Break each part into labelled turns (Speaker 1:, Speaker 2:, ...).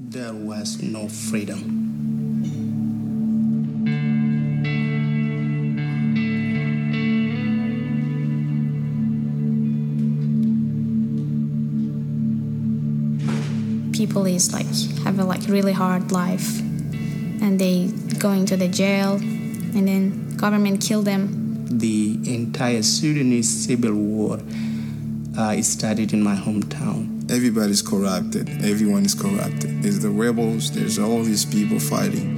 Speaker 1: There was no freedom.
Speaker 2: People is have a really hard life, and they going to the jail, and then government kill them.
Speaker 1: The entire Sudanese civil war started in my hometown.
Speaker 3: Everybody's corrupted. Everyone is corrupted. There's the rebels. There's all these people fighting.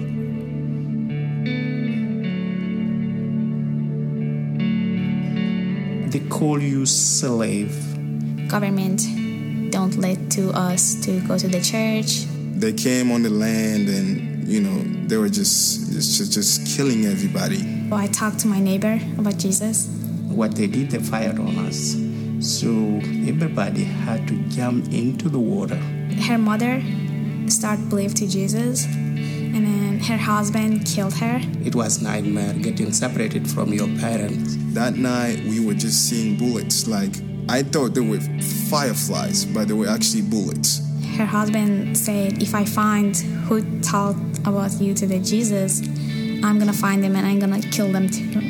Speaker 1: They call you slave.
Speaker 2: Government don't let to us to go to the church.
Speaker 3: They came on the land and, they were just killing everybody.
Speaker 2: I talked to my neighbor about Jesus.
Speaker 1: What they did, they fired on us. So everybody had to jump into the water.
Speaker 2: Her mother started believe to Jesus, and then her husband killed her.
Speaker 1: It was a nightmare getting separated from your parents.
Speaker 3: That night, we were just seeing bullets. I thought they were fireflies, but they were actually bullets.
Speaker 2: Her husband said, if I find who talked about you to the Jesus, I'm going to find them and I'm going to kill them too.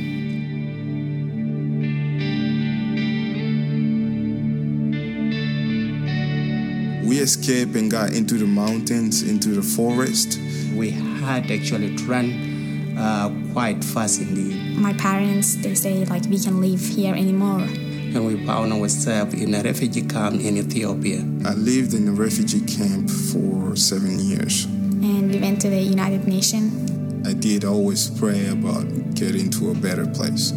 Speaker 3: We escaped and got into the mountains, into the forest.
Speaker 1: We had actually run quite fast indeed.
Speaker 2: My parents, they say we can live here anymore.
Speaker 1: And we found ourselves in a refugee camp in Ethiopia.
Speaker 3: I lived in a refugee camp for 7 years.
Speaker 2: And we went to the United Nations.
Speaker 3: I did always pray about getting to a better place.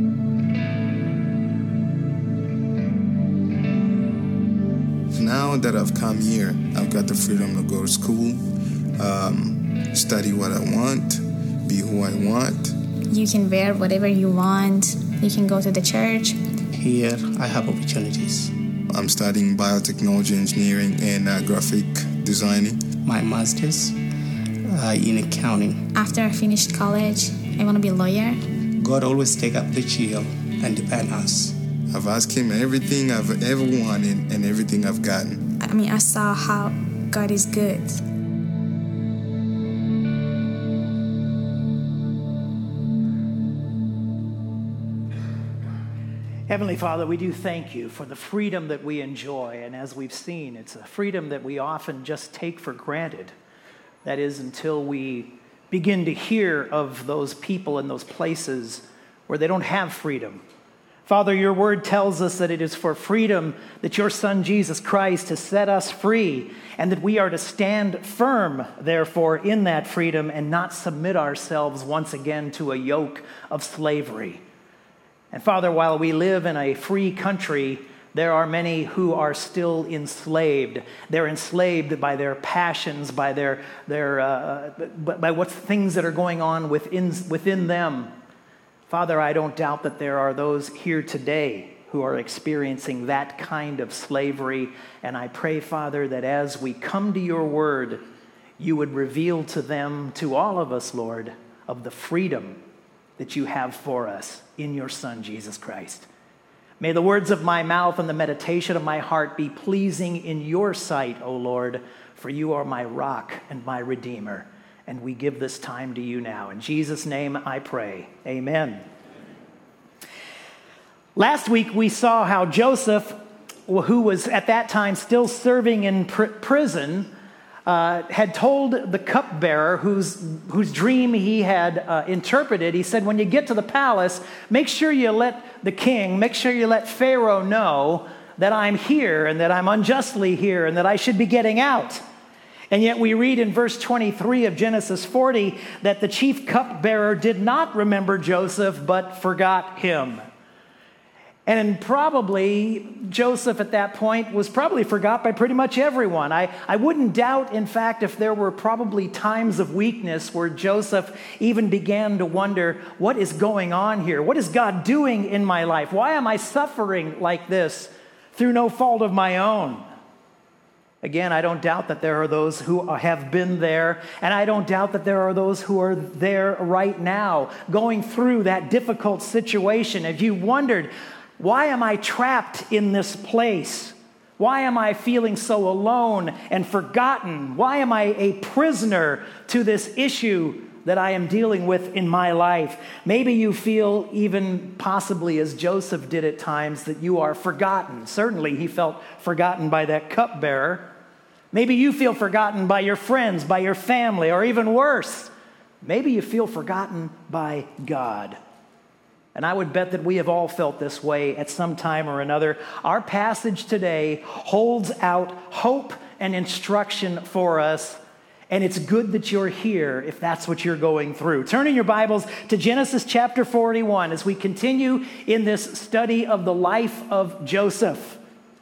Speaker 3: Now that I've come here, I've got the freedom to go to school, study what I want, be who I want.
Speaker 2: You can wear whatever you want. You can go to the church.
Speaker 1: Here, I have opportunities.
Speaker 3: I'm studying biotechnology engineering and graphic designing.
Speaker 1: My master's in accounting.
Speaker 2: After I finished college, I want to be a lawyer.
Speaker 1: God always take up the shield and defend us.
Speaker 3: I've asked him everything I've ever wanted and everything I've gotten.
Speaker 2: I saw how God is good.
Speaker 4: Heavenly Father, we do thank you for the freedom that we enjoy. And as we've seen, it's a freedom that we often just take for granted. That is, until we begin to hear of those people in those places where they don't have freedom. Father, your word tells us that it is for freedom that your Son, Jesus Christ, has set us free, and that we are to stand firm, therefore, in that freedom and not submit ourselves once again to a yoke of slavery. And Father, while we live in a free country, there are many who are still enslaved. They're enslaved by their passions, by by what things that are going on within them. Father, I don't doubt that there are those here today who are experiencing that kind of slavery. And I pray, Father, that as we come to your word, you would reveal to them, to all of us, Lord, of the freedom that you have for us in your Son, Jesus Christ. May the words of my mouth and the meditation of my heart be pleasing in your sight, O Lord, for you are my rock and my redeemer. And we give this time to you now. In Jesus' name I pray. Amen. Last week we saw how Joseph, who was at that time still serving in prison, had told the cupbearer whose dream he had interpreted. He said, when you get to the palace, make sure you let the king, make sure you let Pharaoh know that I'm here and that I'm unjustly here and that I should be getting out. And yet we read in verse 23 of Genesis 40 that the chief cupbearer did not remember Joseph but forgot him. And probably Joseph at that point was probably forgot by pretty much everyone. I wouldn't doubt, in fact, if there were probably times of weakness where Joseph even began to wonder, what is going on here? What is God doing in my life? Why am I suffering like this through no fault of my own? Again, I don't doubt that there are those who have been there, and I don't doubt that there are those who are there right now going through that difficult situation. If you wondered, why am I trapped in this place? Why am I feeling so alone and forgotten? Why am I a prisoner to this issue that I am dealing with in my life? Maybe you feel, even possibly as Joseph did at times, that you are forgotten. Certainly he felt forgotten by that cupbearer. Maybe you feel forgotten by your friends, by your family, or even worse, maybe you feel forgotten by God. And I would bet that we have all felt this way at some time or another. Our passage today holds out hope and instruction for us, and it's good that you're here if that's what you're going through. Turn in your Bibles to Genesis chapter 41 as we continue in this study of the life of Joseph.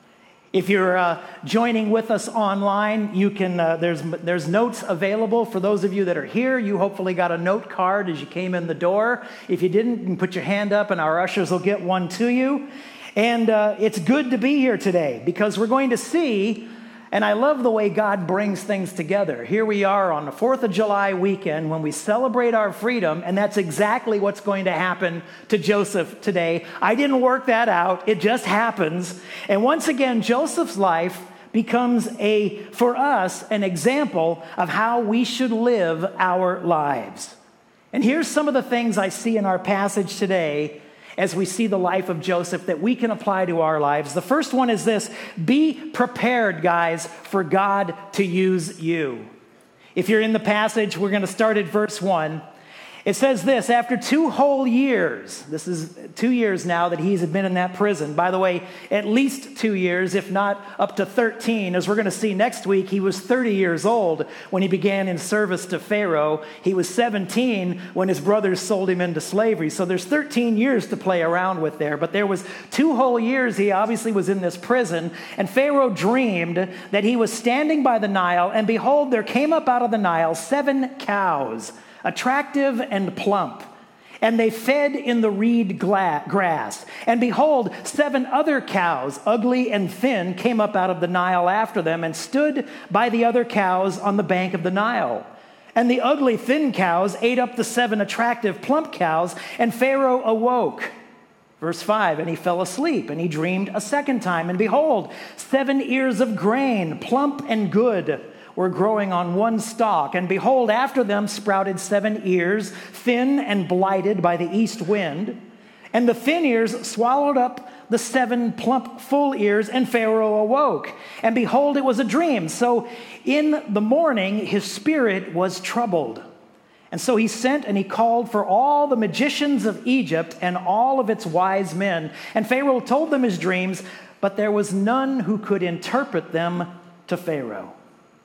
Speaker 4: If you're joining with us online, you can. There's notes available for those of you that are here. You hopefully got a note card as you came in the door. If you didn't, you can put your hand up and our ushers will get one to you. And it's good to be here today because we're going to see, and I love the way God brings things together. Here we are on the 4th of July weekend when we celebrate our freedom, and that's exactly what's going to happen to Joseph today. I didn't work that out. It just happens. And once again, Joseph's life becomes for us, an example of how we should live our lives. And here's some of the things I see in our passage today as we see the life of Joseph that we can apply to our lives. The first one is this: be prepared, guys, for God to use you. If you're in the passage, we're going to start at verse 1. It says this: after 2 whole years, this is 2 years now that he's been in that prison. By the way, at least 2 years, if not up to 13. As we're going to see next week, he was 30 years old when he began in service to Pharaoh. He was 17 when his brothers sold him into slavery. So there's 13 years to play around with there. But there was 2 whole years he obviously was in this prison. And Pharaoh dreamed that he was standing by the Nile, and behold, there came up out of the Nile 7 cows, attractive and plump, and they fed in the reed grass. And behold, 7 other cows, ugly and thin, came up out of the Nile after them and stood by the other cows on the bank of the Nile. And the ugly, thin cows ate up the 7 attractive, plump cows, and Pharaoh awoke. Verse 5, and he fell asleep, and he dreamed a second time. And behold, 7 ears of grain, plump and good, were growing on one stalk. And behold, after them sprouted 7 ears, thin and blighted by the east wind. And the thin ears swallowed up the 7 plump, full ears, and Pharaoh awoke. And behold, it was a dream. So in the morning, his spirit was troubled. And so he sent and he called for all the magicians of Egypt and all of its wise men. And Pharaoh told them his dreams, but there was none who could interpret them to Pharaoh.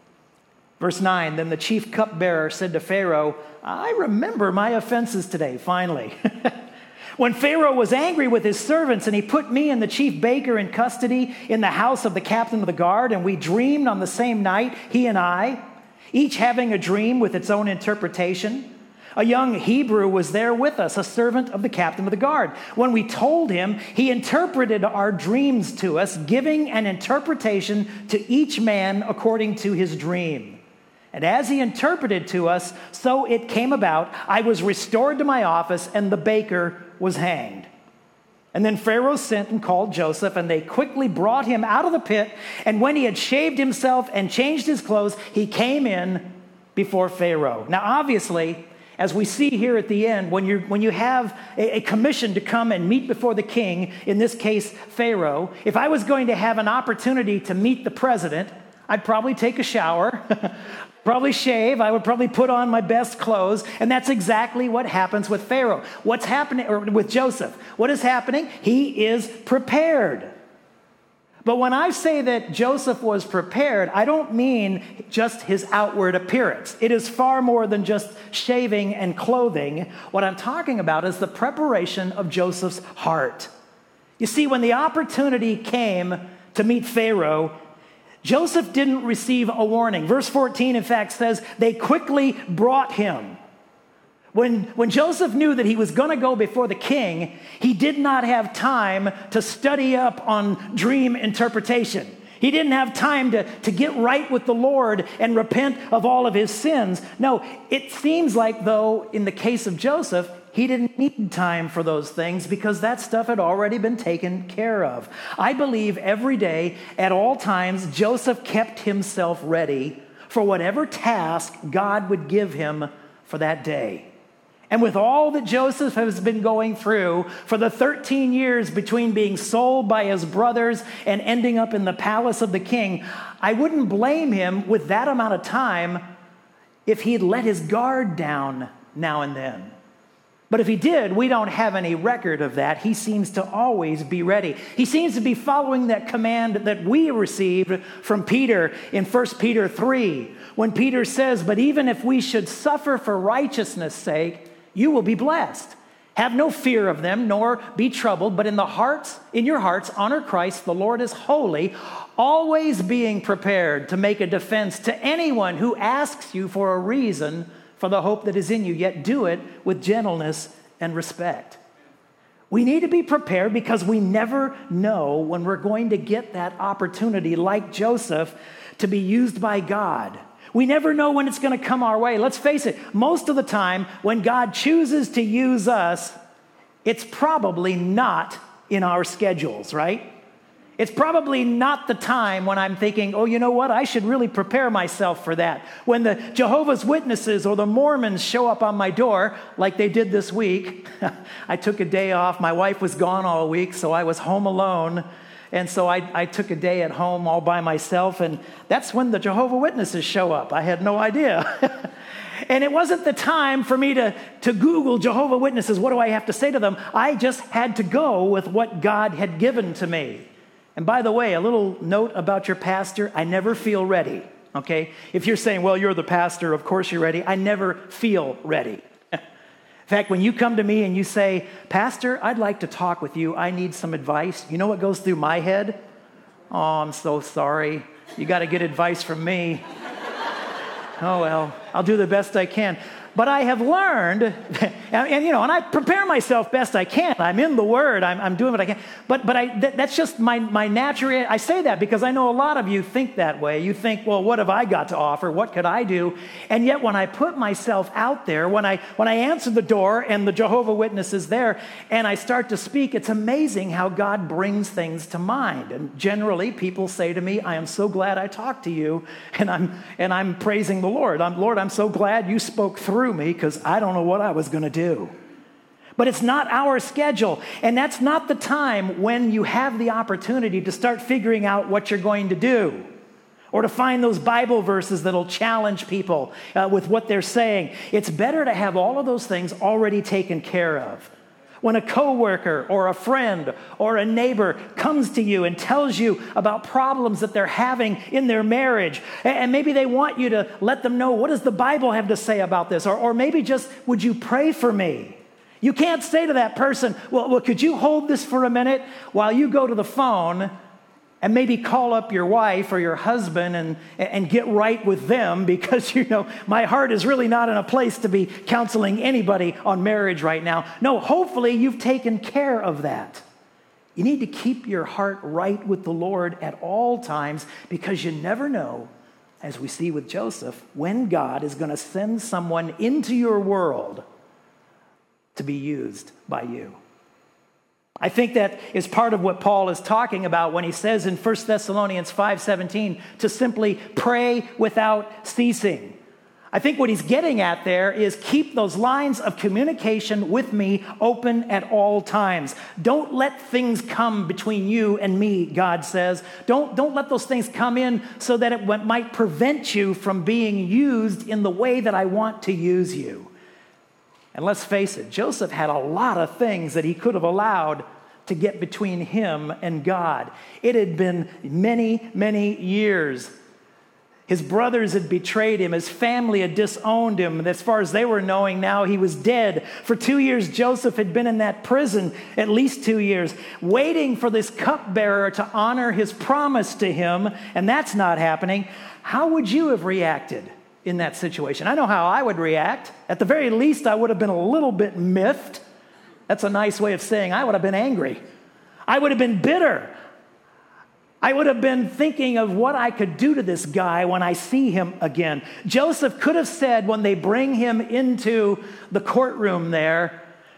Speaker 4: Verse 9, then the chief cupbearer said to Pharaoh, I remember my offenses today, finally. When Pharaoh was angry with his servants, and he put me and the chief baker in custody in the house of the captain of the guard, and we dreamed on the same night, he and I, each having a dream with its own interpretation. A young Hebrew was there with us, a servant of the captain of the guard. When we told him, he interpreted our dreams to us, giving an interpretation to each man according to his dream. And as he interpreted to us, so it came about, I was restored to my office, and the baker was hanged. And then Pharaoh sent and called Joseph, and they quickly brought him out of the pit. And when he had shaved himself and changed his clothes, he came in before Pharaoh. Now, obviously, as we see here at the end, when you have a commission to come and meet before the king, in this case, Pharaoh, if I was going to have an opportunity to meet the president, I'd probably take a shower, probably shave, I would probably put on my best clothes, and that's exactly what happens with Pharaoh. What's happening, or with Joseph? What is happening? He is prepared. But when I say that Joseph was prepared, I don't mean just his outward appearance. It is far more than just shaving and clothing. What I'm talking about is the preparation of Joseph's heart. You see, when the opportunity came to meet Pharaoh, Joseph didn't receive a warning. Verse 14, in fact, says they quickly brought him. When Joseph knew that he was going to go before the king, he did not have time to study up on dream interpretation. He didn't have time to get right with the Lord and repent of all of his sins. No, it seems like, though, in the case of Joseph, he didn't need time for those things because that stuff had already been taken care of. I believe every day, at all times, Joseph kept himself ready for whatever task God would give him for that day. And with all that Joseph has been going through for the 13 years between being sold by his brothers and ending up in the palace of the king, I wouldn't blame him with that amount of time if he'd let his guard down now and then. But if he did, we don't have any record of that. He seems to always be ready. He seems to be following that command that we received from Peter in 1 Peter 3, when Peter says, "But even if we should suffer for righteousness' sake, you will be blessed. Have no fear of them, nor be troubled, but in your hearts, honor Christ. The Lord is holy, always being prepared to make a defense to anyone who asks you for a reason for the hope that is in you, yet do it with gentleness and respect." We need to be prepared because we never know when we're going to get that opportunity, like Joseph, to be used by God. We never know when it's going to come our way. Let's face it, most of the time when God chooses to use us, it's probably not in our schedules, right? It's probably not the time when I'm thinking, oh, you know what? I should really prepare myself for that. When the Jehovah's Witnesses or the Mormons show up on my door, like they did this week, I took a day off. My wife was gone all week, so I was home alone. And so I took a day at home all by myself, and that's when the Jehovah's Witnesses show up. I had no idea. And it wasn't the time for me to Google Jehovah's Witnesses. What do I have to say to them? I just had to go with what God had given to me. And by the way, a little note about your pastor, I never feel ready, okay? If you're saying, well, you're the pastor, of course you're ready. I never feel ready. In fact, when you come to me and you say, "Pastor, I'd like to talk with you. I need some advice," you know what goes through my head? "Oh, I'm so sorry. You got to get advice from me." Oh, well, I'll do the best I can. But I have learned, and I prepare myself best I can. I'm in the Word. I'm doing what I can. But that's just my natural. I say that because I know a lot of you think that way. You think, well, what have I got to offer? What could I do? And yet, when I put myself out there, when I answer the door and the Jehovah's Witness is there, and I start to speak, it's amazing how God brings things to mind. And generally, people say to me, "I am so glad I talked to you," and I'm praising the Lord. Lord, I'm so glad you spoke through me because I don't know what I was going to do. But it's not our schedule, and that's not the time when you have the opportunity to start figuring out what you're going to do or to find those Bible verses that'll challenge people with what they're saying. It's better to have all of those things already taken care of. When a coworker or a friend or a neighbor comes to you and tells you about problems that they're having in their marriage, and maybe they want you to let them know, what does the Bible have to say about this? Or maybe just, would you pray for me? You can't say to that person, well, could you hold this for a minute while you go to the phone and maybe call up your wife or your husband and get right with them, because, my heart is really not in a place to be counseling anybody on marriage right now. No, hopefully you've taken care of that. You need to keep your heart right with the Lord at all times, because you never know, as we see with Joseph, when God is going to send someone into your world to be used by you. I think that is part of what Paul is talking about when he says in 1 Thessalonians 5:17 to simply pray without ceasing. I think what he's getting at there is keep those lines of communication with me open at all times. Don't let things come between you and me, God says. Don't let those things come in so that it might prevent you from being used in the way that I want to use you. And let's face it, Joseph had a lot of things that he could have allowed to get between him and God. It had been many, many years. His brothers had betrayed him. His family had disowned him. As far as they were knowing, now he was dead. For 2 years, Joseph had been in that prison, at least 2 years, waiting for this cupbearer to honor his promise to him, and that's not happening. How would you have reacted in that situation? I know how I would react. At the very least, I would have been a little bit miffed. That's a nice way of saying I would have been angry. I would have been bitter. I would have been thinking of what I could do to this guy when I see him again. Joseph could have said when they bring him into the courtroom there,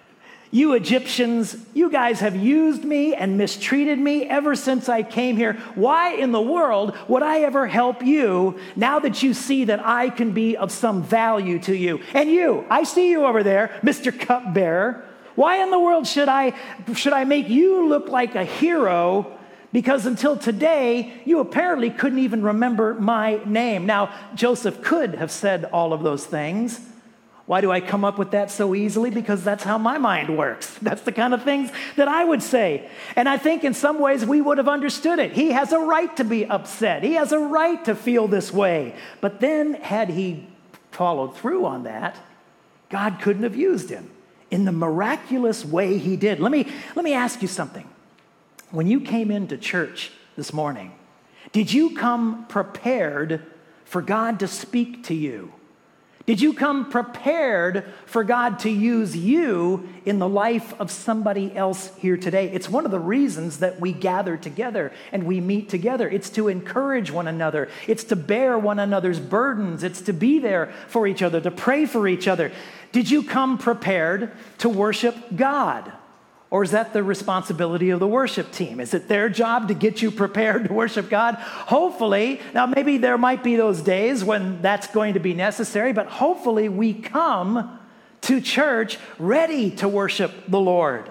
Speaker 4: You Egyptians, you guys have used me and mistreated me ever since I came here. Why in the world would I ever help you now that you see that I can be of some value to you? And you, I see you over there, Mr. Cupbearer. Why in the world should I make you look like a hero? Because until today, you apparently couldn't even remember my name. Now, Joseph could have said all of those things. Why do I come up with that so easily? Because that's how my mind works. That's the kind of things that I would say. And I think in some ways we would have understood it. He has a right to be upset. He has a right to feel this way. But then had he followed through on that, God couldn't have used him in the miraculous way he did. Let me ask you something. When you came into church this morning, did you come prepared for God to speak to you? Did you come prepared for God to use you in the life of somebody else here today? It's one of the reasons that we gather together and we meet together. It's to encourage one another. It's to bear one another's burdens. It's to be there for each other, to pray for each other. Did you come prepared to worship God? Or is that the responsibility of the worship team? Is it their job to get you prepared to worship God? Hopefully, now maybe there might be those days when that's going to be necessary, but hopefully we come to church ready to worship the Lord.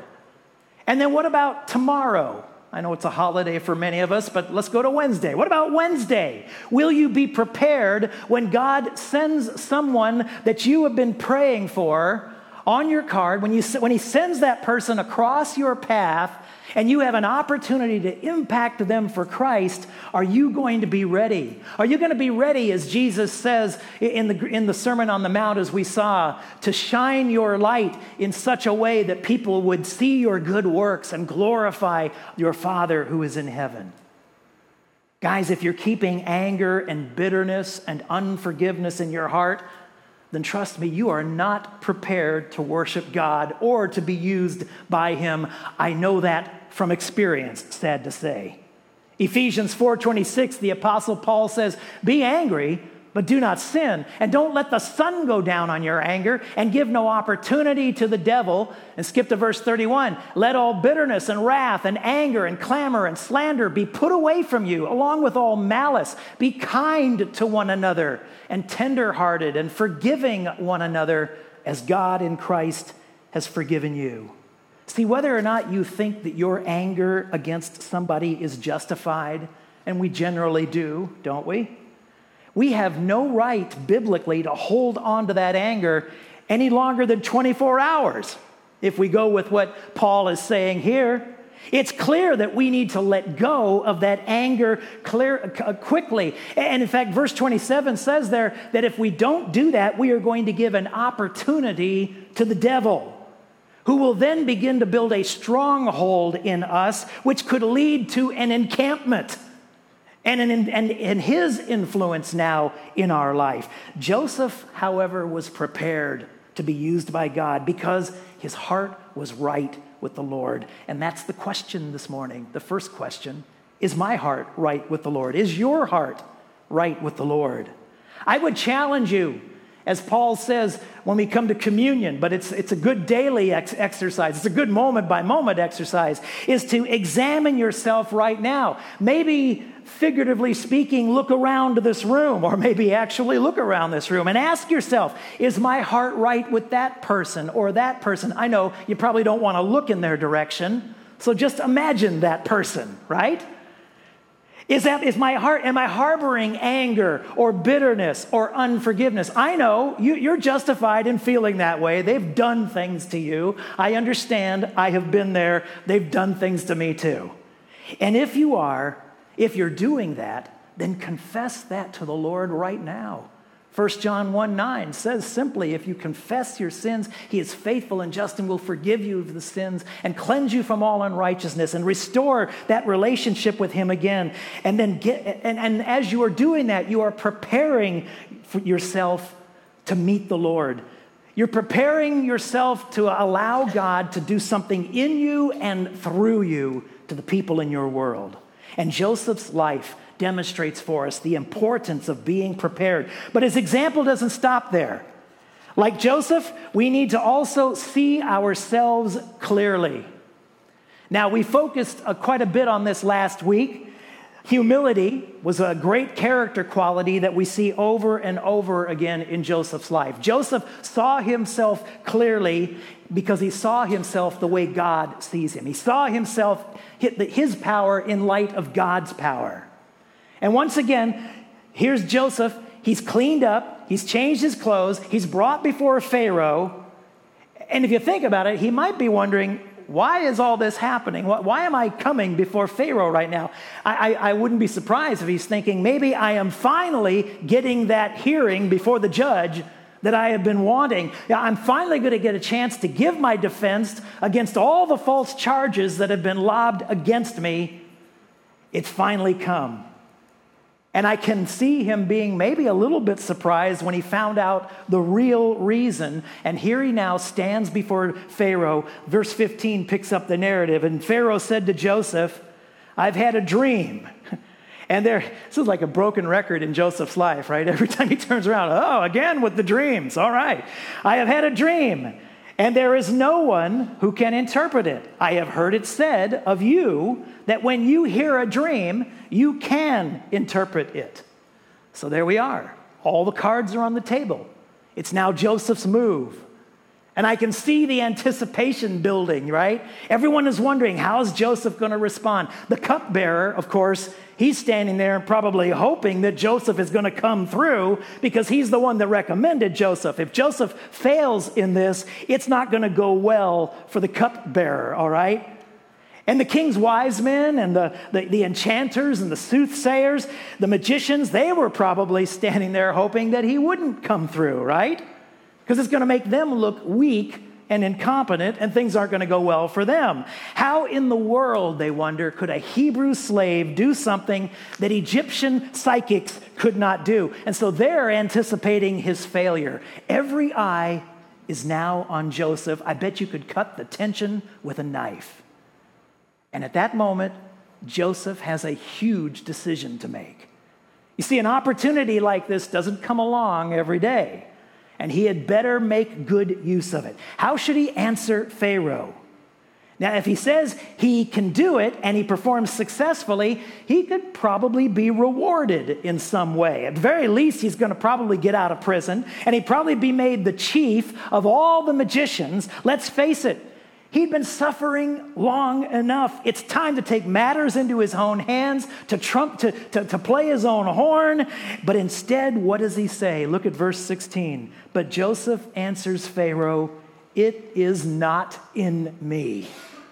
Speaker 4: And then what about tomorrow? I know it's a holiday for many of us, but let's go to Wednesday. What about Wednesday? Will you be prepared when God sends someone that you have been praying for on your card, when he sends that person across your path and you have an opportunity to impact them for Christ, are you going to be ready? Are you going to be ready, as Jesus says in the Sermon on the Mount, as we saw, to shine your light in such a way that people would see your good works and glorify your Father who is in heaven? Guys, if you're keeping anger and bitterness and unforgiveness in your heart, then trust me, you are not prepared to worship God or to be used by him. I know that from experience, sad to say. Ephesians 4:26, the Apostle Paul says, be angry, but do not sin. And don't let the sun go down on your anger and give no opportunity to the devil. And skip to verse 31. Let all bitterness and wrath and anger and clamor and slander be put away from you, along with all malice. Be kind to one another and tenderhearted and forgiving one another as God in Christ has forgiven you. See, whether or not you think that your anger against somebody is justified, and we generally do, don't we? We have no right biblically to hold on to that anger any longer than 24 hours. If we go with what Paul is saying here, it's clear that we need to let go of that anger quickly. And in fact, verse 27 says there that if we don't do that, we are going to give an opportunity to the devil, who will then begin to build a stronghold in us, which could lead to an encampment and his influence now in our life. Joseph, however, was prepared to be used by God because his heart was right with the Lord. And that's the question this morning. The first question, is my heart right with the Lord? Is your heart right with the Lord? I would challenge you, as Paul says when we come to communion, but it's a good daily exercise, it's a good moment-by-moment exercise, is to examine yourself right now. Maybe, figuratively speaking, look around this room, or maybe actually look around this room and ask yourself, is my heart right with that person or that person? I know you probably don't want to look in their direction, so just imagine that person, right? Am I harboring anger or bitterness or unforgiveness? I know you're justified in feeling that way. They've done things to you. I understand. I have been there. They've done things to me too. And if you're doing that, then confess that to the Lord right now. 1 John 1:9 says simply, if you confess your sins, he is faithful and just and will forgive you of the sins and cleanse you from all unrighteousness and restore that relationship with him again. And then and as you are doing that, you are preparing for yourself to meet the Lord. You're preparing yourself to allow God to do something in you and through you to the people in your world. And Joseph's life demonstrates for us the importance of being prepared. But his example doesn't stop there. Like Joseph, we need to also see ourselves clearly. Now, we focused quite a bit on this last week. Humility was a great character quality that we see over and over again in Joseph's life. Joseph saw himself clearly because he saw himself the way God sees him. He saw himself, his power in light of God's power. And once again, here's Joseph. He's cleaned up. He's changed his clothes. He's brought before Pharaoh. And if you think about it, he might be wondering, why is all this happening? Why am I coming before Pharaoh right now? I wouldn't be surprised if he's thinking, maybe I am finally getting that hearing before the judge that I have been wanting. I'm finally going to get a chance to give my defense against all the false charges that have been lobbed against me. It's finally come. And I can see him being maybe a little bit surprised when he found out the real reason. And here he now stands before Pharaoh. Verse 15 picks up the narrative. And Pharaoh said to Joseph, I've had a dream. And this is like a broken record in Joseph's life, right? Every time he turns around, again with the dreams. All right. I have had a dream, and there is no one who can interpret it. I have heard it said of you that when you hear a dream, you can interpret it. So there we are. All the cards are on the table. It's now Joseph's move. And I can see the anticipation building, right? Everyone is wondering, how's Joseph going to respond? The cupbearer, of course, he's standing there probably hoping that Joseph is going to come through because he's the one that recommended Joseph. If Joseph fails in this, it's not going to go well for the cupbearer, all right? And the king's wise men and the enchanters and the soothsayers, the magicians, they were probably standing there hoping that he wouldn't come through, right? Because it's going to make them look weak and incompetent, and things aren't going to go well for them. How in the world, they wonder, could a Hebrew slave do something that Egyptian psychics could not do? And so they're anticipating his failure. Every eye is now on Joseph. I bet you could cut the tension with a knife. And at that moment, Joseph has a huge decision to make. You see, an opportunity like this doesn't come along every day. And he had better make good use of it. How should he answer Pharaoh? Now, if he says he can do it and he performs successfully, he could probably be rewarded in some way. At the very least, he's going to probably get out of prison, and he'd probably be made the chief of all the magicians. Let's face it, he'd been suffering long enough. It's time to take matters into his own hands, to play his own horn. But instead, what does he say? Look at verse 16. But Joseph answers Pharaoh, it is not in me.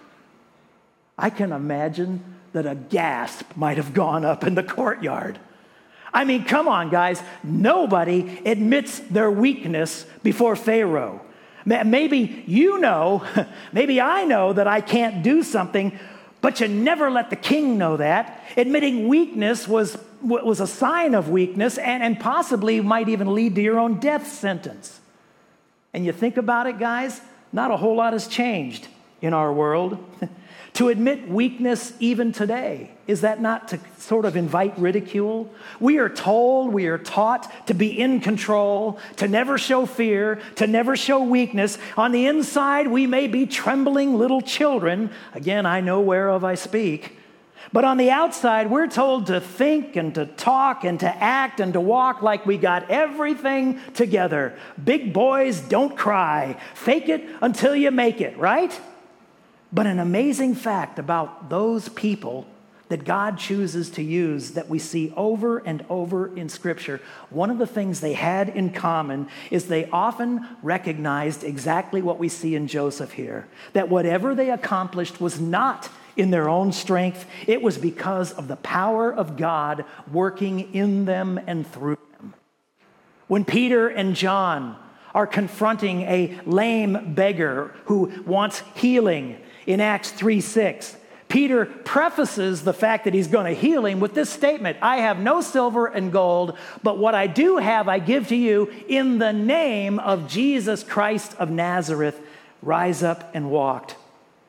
Speaker 4: I can imagine that a gasp might have gone up in the courtyard. I mean, come on, guys. Nobody admits their weakness before Pharaoh. Maybe you know, maybe I know that I can't do something, but you never let the king know that. Admitting weakness was a sign of weakness and possibly might even lead to your own death sentence. And you think about it, guys, not a whole lot has changed in our world. To admit weakness even today, is that not to sort of invite ridicule? We are taught to be in control, to never show fear, to never show weakness. On the inside, we may be trembling little children. Again, I know whereof I speak. But on the outside, we're told to think and to talk and to act and to walk like we got everything together. Big boys don't cry. Fake it until you make it, right? But an amazing fact about those people that God chooses to use that we see over and over in Scripture, one of the things they had in common is they often recognized exactly what we see in Joseph here, that whatever they accomplished was not in their own strength. It was because of the power of God working in them and through them. When Peter and John are confronting a lame beggar who wants healing in Acts 3:6, Peter prefaces the fact that he's going to heal him with this statement, I have no silver and gold, but what I do have I give to you. In the name of Jesus Christ of Nazareth, rise up and walk.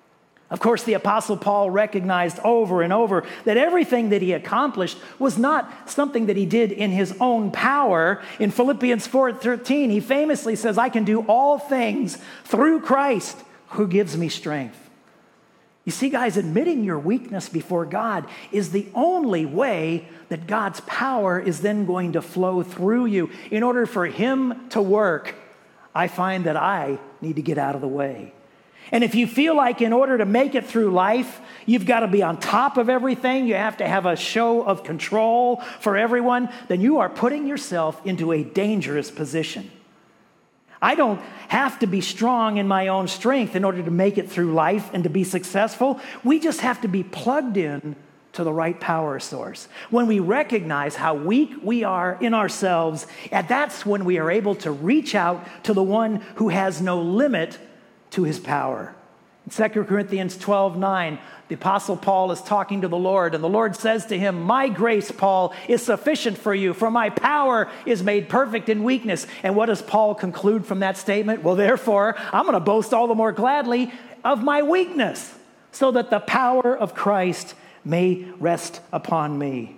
Speaker 4: Of course, the Apostle Paul recognized over and over that everything that he accomplished was not something that he did in his own power. In Philippians 4:13, he famously says, I can do all things through Christ who gives me strength. You see, guys, admitting your weakness before God is the only way that God's power is then going to flow through you. In order for him to work, I find that I need to get out of the way. And if you feel like in order to make it through life, you've got to be on top of everything, you have to have a show of control for everyone, then you are putting yourself into a dangerous position. I don't have to be strong in my own strength in order to make it through life and to be successful. We just have to be plugged in to the right power source. When we recognize how weak we are in ourselves, and that's when we are able to reach out to the one who has no limit to his power. In 2 Corinthians 12:9, the Apostle Paul is talking to the Lord, and the Lord says to him, my grace, Paul, is sufficient for you, for my power is made perfect in weakness. And what does Paul conclude from that statement? Well, therefore, I'm going to boast all the more gladly of my weakness, so that the power of Christ may rest upon me.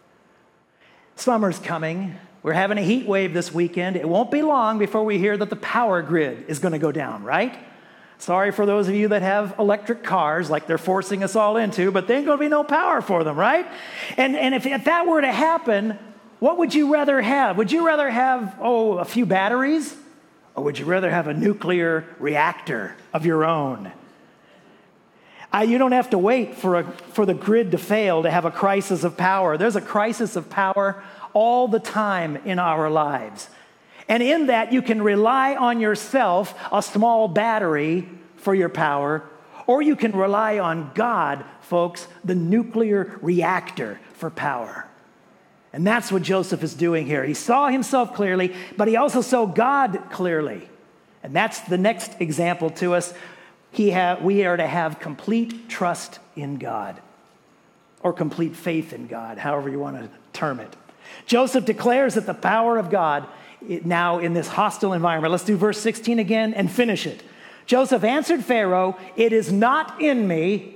Speaker 4: Summer's coming. We're having a heat wave this weekend. It won't be long before we hear that the power grid is going to go down, right? Sorry for those of you that have electric cars like they're forcing us all into, but there ain't going to be no power for them, right? And if that were to happen, what would you rather have? Would you rather have, a few batteries? Or would you rather have a nuclear reactor of your own? You don't have to wait for the grid to fail to have a crisis of power. There's a crisis of power all the time in our lives. And in that, you can rely on yourself, a small battery, for your power, or you can rely on God, folks, the nuclear reactor for power. And that's what Joseph is doing here. He saw himself clearly, but he also saw God clearly. And that's the next example to us. We are to have complete trust in God, or complete faith in God, however you want to term it. Joseph declares that the power of God now in this hostile environment. Let's do verse 16 again and finish it. Joseph answered Pharaoh, it is not in me.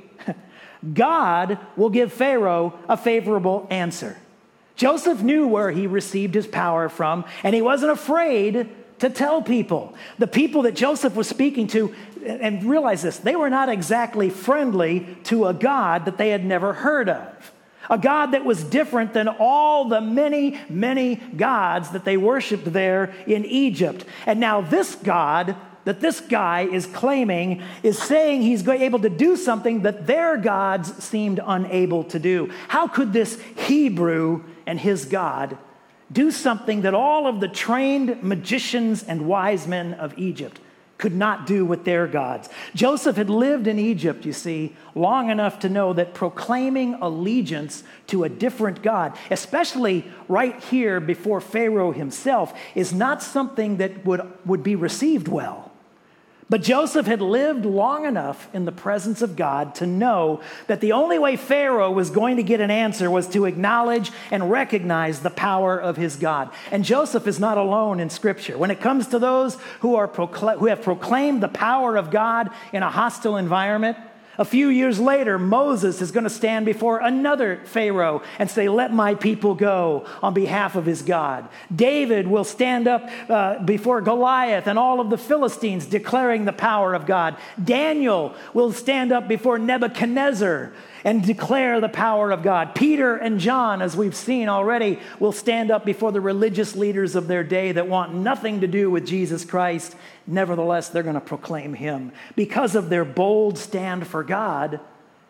Speaker 4: God will give Pharaoh a favorable answer. Joseph knew where he received his power from, and he wasn't afraid to tell people. The people that Joseph was speaking to, and realize this, they were not exactly friendly to a God that they had never heard of. A God that was different than all the many, many gods that they worshiped there in Egypt. And now this God that this guy is claiming is saying he's able to do something that their gods seemed unable to do. How could this Hebrew and his God do something that all of the trained magicians and wise men of Egypt could not do with their gods? Joseph had lived in Egypt, you see, long enough to know that proclaiming allegiance to a different God, especially right here before Pharaoh himself, is not something that would be received well. But Joseph had lived long enough in the presence of God to know that the only way Pharaoh was going to get an answer was to acknowledge and recognize the power of his God. And Joseph is not alone in Scripture. When it comes to those who have proclaimed the power of God in a hostile environment, a few years later, Moses is going to stand before another Pharaoh and say, let my people go on behalf of his God. David will stand up before Goliath and all of the Philistines declaring the power of God. Daniel will stand up before Nebuchadnezzar and declare the power of God. Peter and John, as we've seen already, will stand up before the religious leaders of their day that want nothing to do with Jesus Christ. Nevertheless, they're going to proclaim him. Because of their bold stand for God,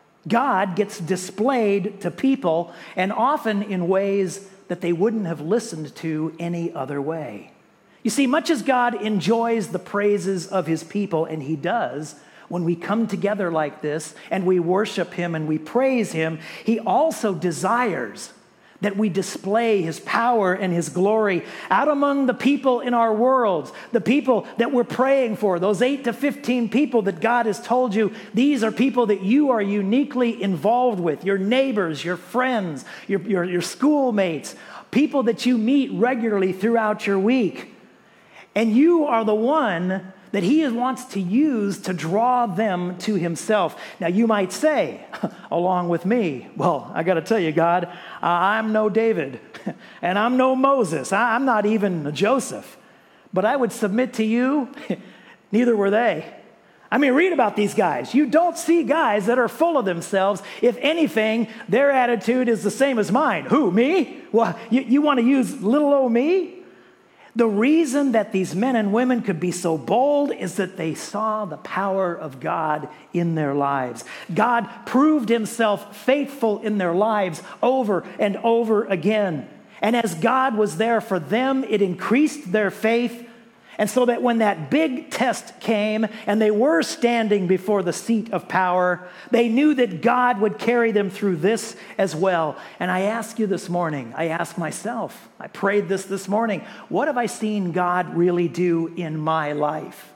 Speaker 4: God gets displayed to people, and often in ways that they wouldn't have listened to any other way. You see, much as God enjoys the praises of his people, and he does, when we come together like this and we worship him and we praise him, he also desires that we display his power and his glory out among the people in our world, the people that we're praying for, those 8 to 15 people that God has told you, these are people that you are uniquely involved with, your neighbors, your friends, your schoolmates, people that you meet regularly throughout your week. And you are the one that he wants to use to draw them to himself. Now, you might say, along with me, well, I got to tell you, God, I'm no David, and I'm no Moses. I'm not even Joseph. But I would submit to you, neither were they. I mean, read about these guys. You don't see guys that are full of themselves. If anything, their attitude is the same as mine. Who, me? Well, you want to use little old me? The reason that these men and women could be so bold is that they saw the power of God in their lives. God proved himself faithful in their lives over and over again. And as God was there for them, it increased their faith. And so that when that big test came and they were standing before the seat of power, they knew that God would carry them through this as well. And I ask you this morning, I ask myself, I prayed this morning, what have I seen God really do in my life?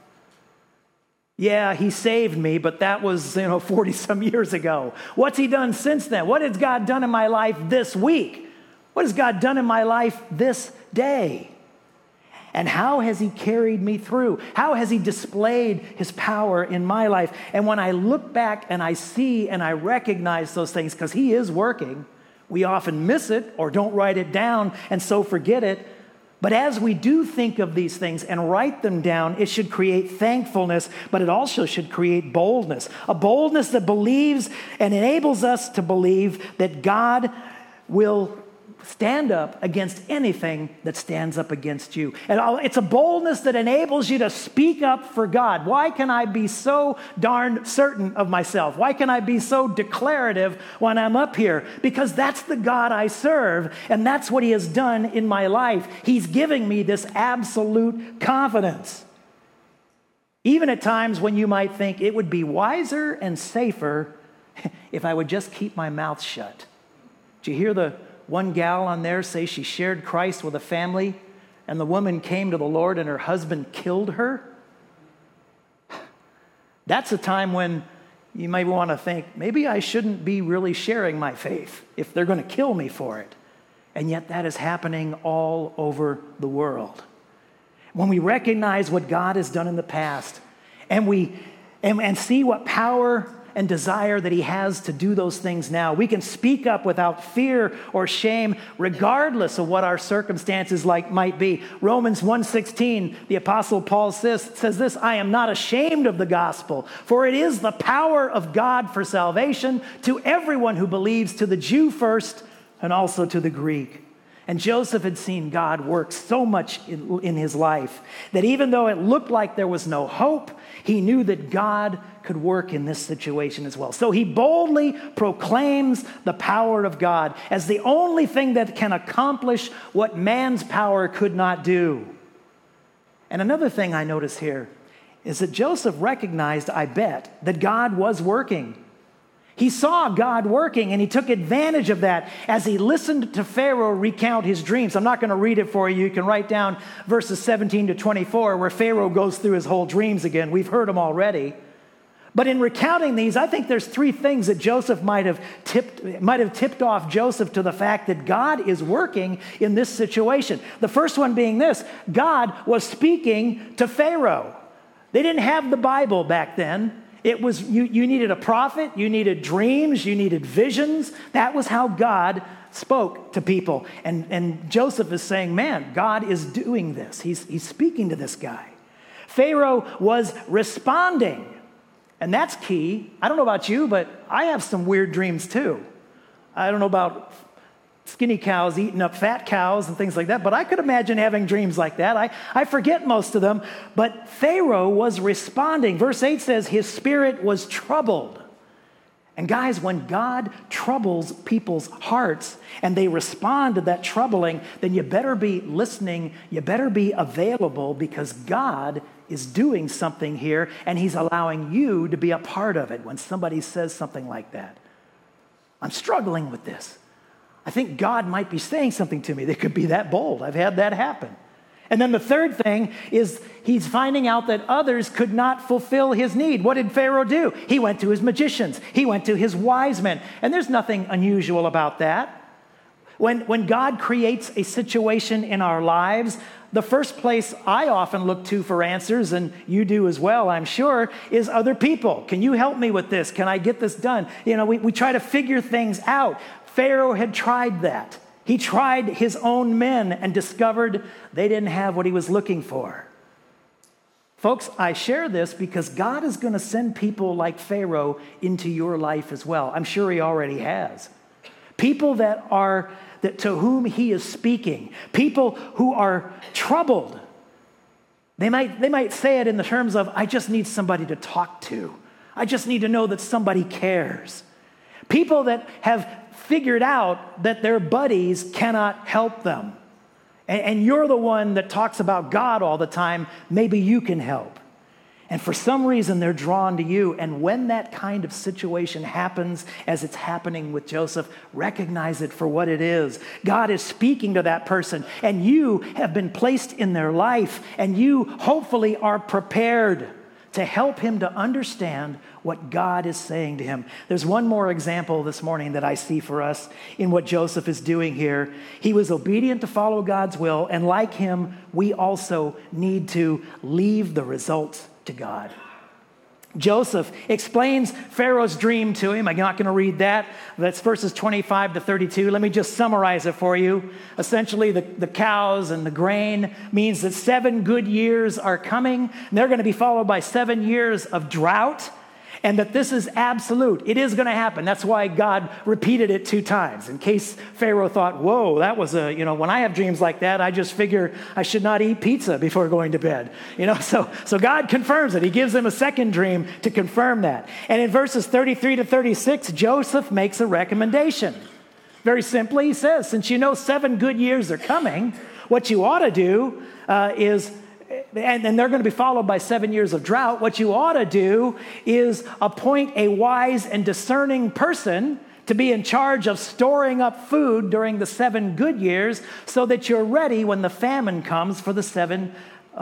Speaker 4: Yeah, he saved me, but that was, 40 some years ago. What's he done since then? What has God done in my life this week? What has God done in my life this day? And how has he carried me through? How has he displayed his power in my life? And when I look back and I see and I recognize those things, because he is working, we often miss it or don't write it down and so forget it. But as we do think of these things and write them down, it should create thankfulness, but it also should create boldness. A boldness that believes and enables us to believe that God will stand up against anything that stands up against you. And it's a boldness that enables you to speak up for God. Why can I be so darn certain of myself? Why can I be so declarative when I'm up here? Because that's the God I serve, and that's what he has done in my life. He's giving me this absolute confidence. Even at times when you might think it would be wiser and safer if I would just keep my mouth shut. Did you hear the one gal on there say she shared Christ with a family and the woman came to the Lord and her husband killed her? That's a time when you might want to think, maybe I shouldn't be really sharing my faith if they're going to kill me for it. And yet that is happening all over the world. When we recognize what God has done in the past and we see what power and desire that he has to do those things now, we can speak up without fear or shame, regardless of what our circumstances might be. Romans 1:16, the Apostle Paul says this, I am not ashamed of the gospel, for it is the power of God for salvation to everyone who believes, to the Jew first and also to the Greek. And Joseph had seen God work so much in his life that even though it looked like there was no hope, he knew that God could work in this situation as well. So he boldly proclaims the power of God as the only thing that can accomplish what man's power could not do. And another thing I notice here is that Joseph recognized, I bet, that God was working. He saw God working, and he took advantage of that as he listened to Pharaoh recount his dreams. I'm not going to read it for you. You can write down verses 17 to 24, where Pharaoh goes through his whole dreams again. We've heard them already. But in recounting these, I think there's three things that Joseph might have tipped off Joseph to the fact that God is working in this situation. The first one being this: God was speaking to Pharaoh. They didn't have the Bible back then. It was you needed a prophet, you needed dreams, you needed visions. That was how God spoke to people. And Joseph is saying, man, God is doing this. He's speaking to this guy. Pharaoh was responding. And that's key. I don't know about you, but I have some weird dreams too. I don't know about skinny cows eating up fat cows and things like that, but I could imagine having dreams like that. I forget most of them, but Pharaoh was responding. Verse 8 says his spirit was troubled. And guys, when God troubles people's hearts and they respond to that troubling, then you better be listening, you better be available, because God is doing something here and he's allowing you to be a part of it when somebody says something like that. I'm struggling with this. I think God might be saying something to me that could be that bold. I've had that happen. And then the third thing is he's finding out that others could not fulfill his need. What did Pharaoh do? He went to his magicians. He went to his wise men. And there's nothing unusual about that. When God creates a situation in our lives, the first place I often look to for answers, and you do as well, I'm sure, is other people. Can you help me with this? Can I get this done? We try to figure things out. Pharaoh had tried that. He tried his own men and discovered they didn't have what he was looking for. Folks, I share this because God is going to send people like Pharaoh into your life as well. I'm sure he already has. People that to whom he is speaking. People who are troubled. They might say it in the terms of, I just need somebody to talk to. I just need to know that somebody cares. People that have figured out that their buddies cannot help them. And you're the one that talks about God all the time. Maybe you can help. And for some reason, they're drawn to you. And when that kind of situation happens, as it's happening with Joseph, recognize it for what it is. God is speaking to that person, and you have been placed in their life, and you hopefully are prepared to help him to understand what God is saying to him. There's one more example this morning that I see for us in what Joseph is doing here. He was obedient to follow God's will, and like him, we also need to leave the results to God. Joseph explains Pharaoh's dream to him. I'm not going to read that. That's verses 25 to 32. Let me just summarize it for you. Essentially, the cows and the grain means that 7 good years are coming. And they're going to be followed by 7 years of drought. And that this is absolute. It is going to happen. That's why God repeated it 2 times. In case Pharaoh thought, whoa, that was when I have dreams like that, I just figure I should not eat pizza before going to bed. So God confirms it. He gives him a second dream to confirm that. And in verses 33 to 36, Joseph makes a recommendation. Very simply, he says, since you know 7 good years are coming, what you ought to do is... And they're going to be followed by 7 years of drought. What you ought to do is appoint a wise and discerning person to be in charge of storing up food during the 7 good years so that you're ready when the famine comes for the 7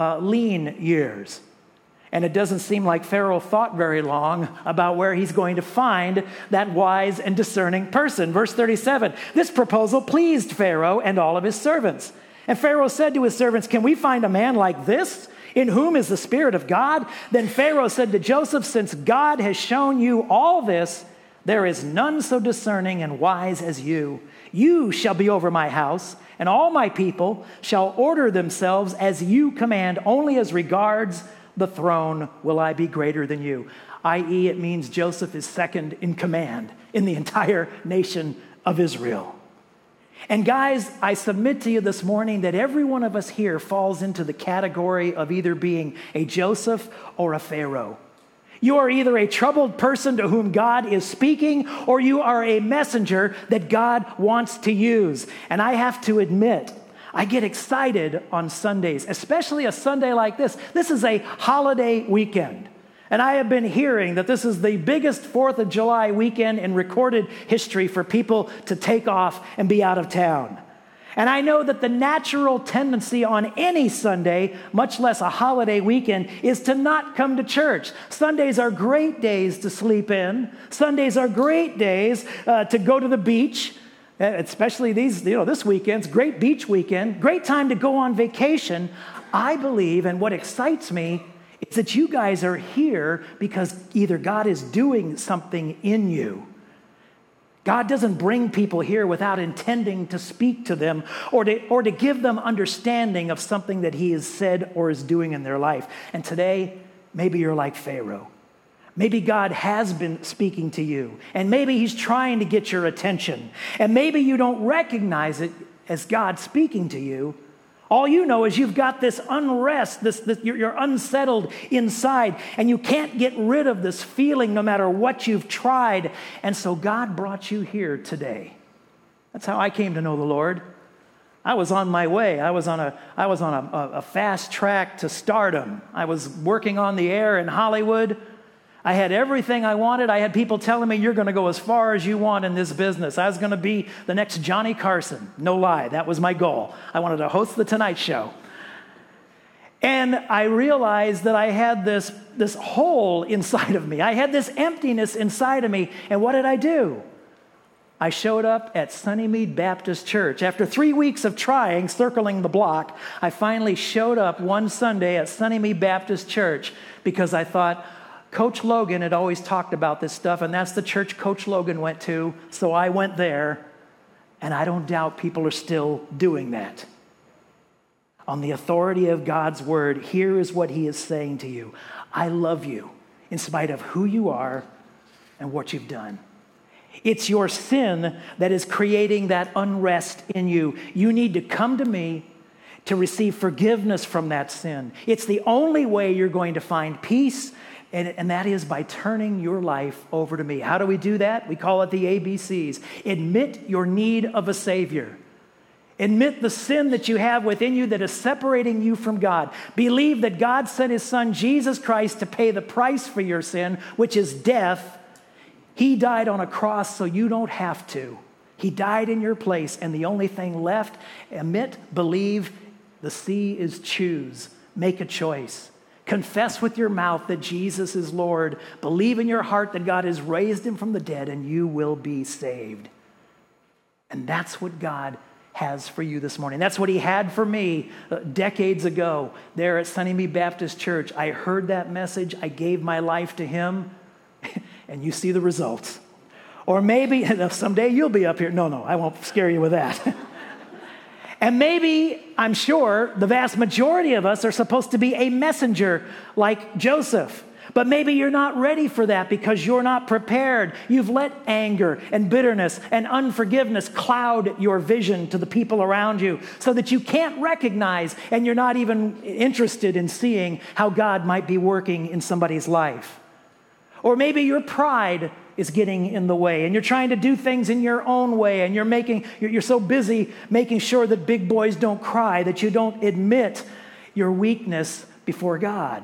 Speaker 4: lean years. And it doesn't seem like Pharaoh thought very long about where he's going to find that wise and discerning person. Verse 37, this proposal pleased Pharaoh and all of his servants. And Pharaoh said to his servants, can we find a man like this, in whom is the Spirit of God? Then Pharaoh said to Joseph, since God has shown you all this, there is none so discerning and wise as you. You shall be over my house, and all my people shall order themselves as you command. Only as regards the throne will I be greater than you. I.e., it means Joseph is second in command in the entire nation of Israel. And guys, I submit to you this morning that every one of us here falls into the category of either being a Joseph or a Pharaoh. You are either a troubled person to whom God is speaking, or you are a messenger that God wants to use. And I have to admit, I get excited on Sundays, especially a Sunday like this. This is a holiday weekend. And I have been hearing that this is the biggest 4th of July weekend in recorded history for people to take off and be out of town. And I know that the natural tendency on any Sunday, much less a holiday weekend, is to not come to church. Sundays are great days to sleep in. Sundays are great days to go to the beach, especially this weekend's great beach weekend, great time to go on vacation. I believe, and what excites me, it's that you guys are here because either God is doing something in you. God doesn't bring people here without intending to speak to them or to give them understanding of something that he has said or is doing in their life. And today, maybe you're like Pharaoh. Maybe God has been speaking to you, and maybe he's trying to get your attention. And maybe you don't recognize it as God speaking to you. All you know is you've got this unrest, you're unsettled inside, and you can't get rid of this feeling no matter what you've tried. And so God brought you here today. That's how I came to know the Lord. I was on my way. I was on a fast track to stardom. I was working on the air in Hollywood. I had everything I wanted. I had people telling me, you're going to go as far as you want in this business. I was going to be the next Johnny Carson. No lie, that was my goal. I wanted to host The Tonight Show. And I realized that I had this hole inside of me. I had this emptiness inside of me. And what did I do? I showed up at Sunnymead Baptist Church. After 3 weeks of trying, circling the block, I finally showed up one Sunday at Sunnymead Baptist Church because I thought Coach Logan had always talked about this stuff, and that's the church Coach Logan went to, so I went there, and I don't doubt people are still doing that. On the authority of God's word, here is what he is saying to you. I love you in spite of who you are and what you've done. It's your sin that is creating that unrest in you. You need to come to me to receive forgiveness from that sin. It's the only way you're going to find peace, and that is by turning your life over to me. How do we do that? We call it the ABCs. Admit your need of a Savior. Admit the sin that you have within you that is separating you from God. Believe that God sent his son, Jesus Christ, to pay the price for your sin, which is death. He died on a cross so you don't have to. He died in your place, and the only thing left, admit, believe, the C is choose. Make a choice. Confess with your mouth that Jesus is Lord. Believe in your heart that God has raised him from the dead, and you will be saved. And that's what God has for you this morning. That's what he had for me decades ago there at Sunnymead Baptist Church. I heard that message. I gave my life to him. And you see the results. Or maybe someday you'll be up here. No, I won't scare you with that. And maybe, I'm sure, the vast majority of us are supposed to be a messenger like Joseph. But maybe you're not ready for that because you're not prepared. You've let anger and bitterness and unforgiveness cloud your vision to the people around you so that you can't recognize and you're not even interested in seeing how God might be working in somebody's life. Or maybe your pride is getting in the way and you're trying to do things in your own way and you're so busy making sure that big boys don't cry that you don't admit your weakness before God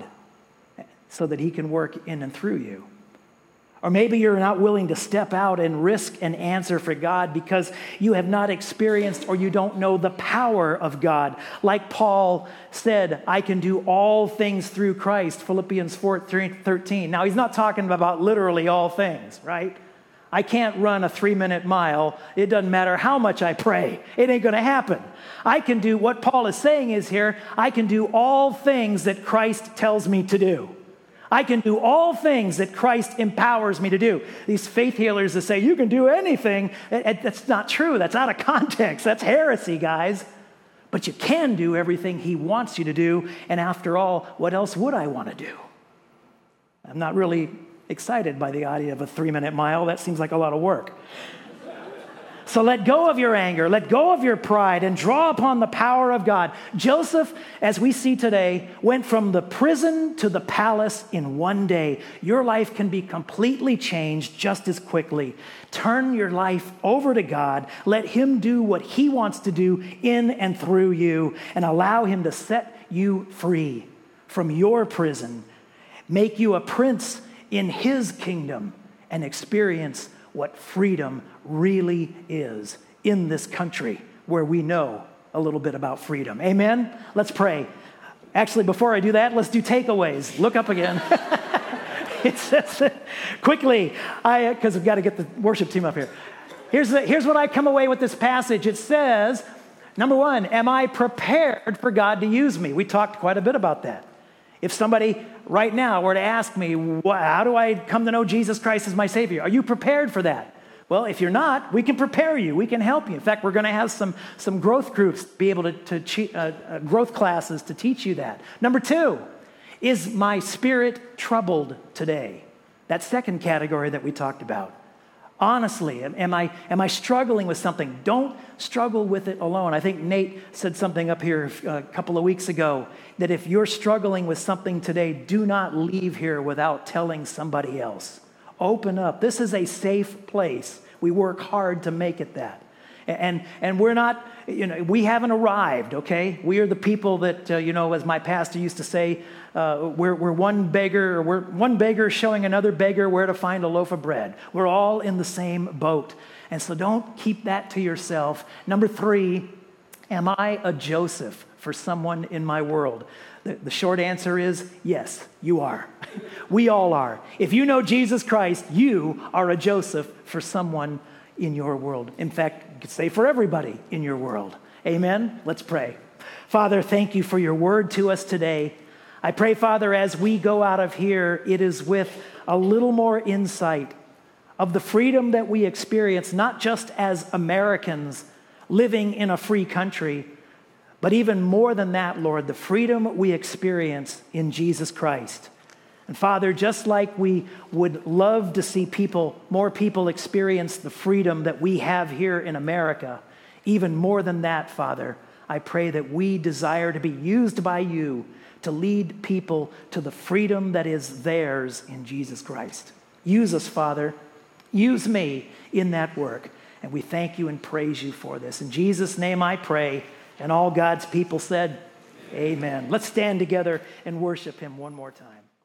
Speaker 4: so that he can work in and through you. Or maybe you're not willing to step out and risk an answer for God because you have not experienced or you don't know the power of God. Like Paul said, I can do all things through Christ, Philippians 4:13. Now, he's not talking about literally all things, right? I can't run a 3-minute mile. It doesn't matter how much I pray. It ain't going to happen. I can do, what Paul is saying is here, I can do all things that Christ tells me to do. I can do all things that Christ empowers me to do. These faith healers that say, you can do anything, that's not true. That's out of context. That's heresy, guys. But you can do everything he wants you to do. And after all, what else would I want to do? I'm not really excited by the idea of a 3-minute mile. That seems like a lot of work. So let go of your anger, let go of your pride, and draw upon the power of God. Joseph, as we see today, went from the prison to the palace in one day. Your life can be completely changed just as quickly. Turn your life over to God. Let him do what he wants to do in and through you, and allow him to set you free from your prison, make you a prince in his kingdom, and experience what freedom really is in this country where we know a little bit about freedom. Amen? Let's pray. Actually, before I do that, let's do takeaways. Look up again. It says, quickly, because we've got to get the worship team up here. Here's what I come away with this passage. It says, number one, am I prepared for God to use me? We talked quite a bit about that. If somebody right now were to ask me, how do I come to know Jesus Christ as my Savior? Are you prepared for that? Well, if you're not, we can prepare you. We can help you. In fact, we're going to have some growth groups be able to growth classes to teach you that. Number two, is my spirit troubled today? That second category that we talked about. Honestly, am I struggling with something? Don't struggle with it alone. I think Nate said something up here a couple of weeks ago, that if you're struggling with something today, do not leave here without telling somebody else. Open up. This is a safe place. We work hard to make it that. And we're not, we haven't arrived, okay? We are the people that, as my pastor used to say, we're one beggar showing another beggar where to find a loaf of bread. We're all in the same boat. And so don't keep that to yourself. Number three, am I a Joseph for someone in my world? The short answer is yes, you are. We all are. If you know Jesus Christ, you are a Joseph for someone in your world. In fact, you could say for everybody in your world. Amen? Let's pray. Father, thank you for your word to us today. I pray, Father, as we go out of here, it is with a little more insight of the freedom that we experience, not just as Americans living in a free country, but even more than that, Lord, the freedom we experience in Jesus Christ. And Father, just like we would love to see more people experience the freedom that we have here in America, even more than that, Father, I pray that we desire to be used by you to lead people to the freedom that is theirs in Jesus Christ. Use us, Father. Use me in that work. And we thank you and praise you for this. In Jesus' name I pray. And all God's people said, amen. Let's stand together and worship him one more time.